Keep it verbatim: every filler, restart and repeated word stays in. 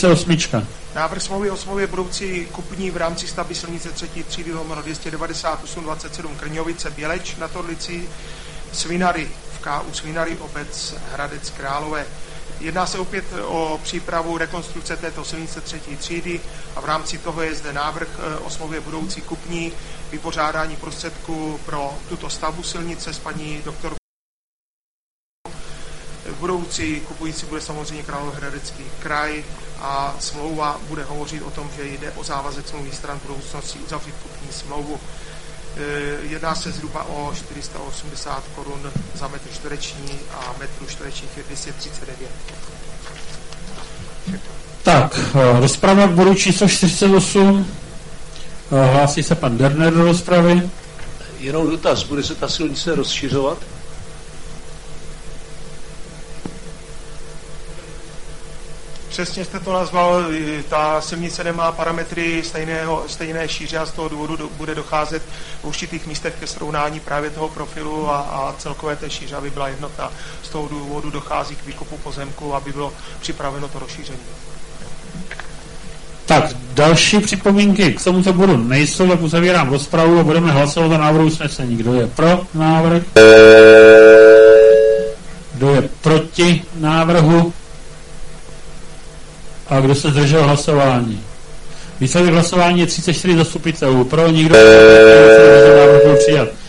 čtyřicet osm. Návrh smlouvy o smlouvě budoucí kupní v rámci stavby silnice třetí třídy lomeno dvě stě devadesát osm dvacet sedm Krňovice Běleč nad Orlicí Svinary v K U Svinary obec Hradec Králové. Jedná se opět o přípravu rekonstrukce této silnice třetí třídy a v rámci toho je zde návrh o smlouvě budoucí kupní, vypořádání prostředků pro tuto stavbu silnice s paní doktorkou. Budoucí kupující bude samozřejmě Královéhradecký kraj a smlouva bude hovořit o tom, že jde o závazek smluvních stran budoucnosti uzavřít kupní smlouvu. Jedná se zhruba o čtyři sta osmdesát korun za metr čtvereční a metru čtverečních je dvě stě třicet devět. Tak, rozprava k bodu číslo čtyřicet osm. Hlásí se pan Derner do rozpravy. Jenom dotaz, bude se ta silnice rozšiřovat? Přesně jste to nazval, ta silnice nemá parametry stejného, stejné šíře a z toho důvodu do, bude docházet v určitých místech ke srovnání právě toho profilu a, a celkové té šíře, aby byla jednotná. Z toho důvodu dochází k výkupu pozemku, aby bylo připraveno to rozšíření. Tak, další připomínky k tomuto bodu nejsou, tak uzavírám rozpravu a budeme hlasovat o návrhu usnesení. Kdo je pro návrh? Kdo je proti návrhu? A kdo se zdržel hlasování? Výsledek hlasování je třicet čtyři zastupitelů. Pro nikdo návrh byl přijat.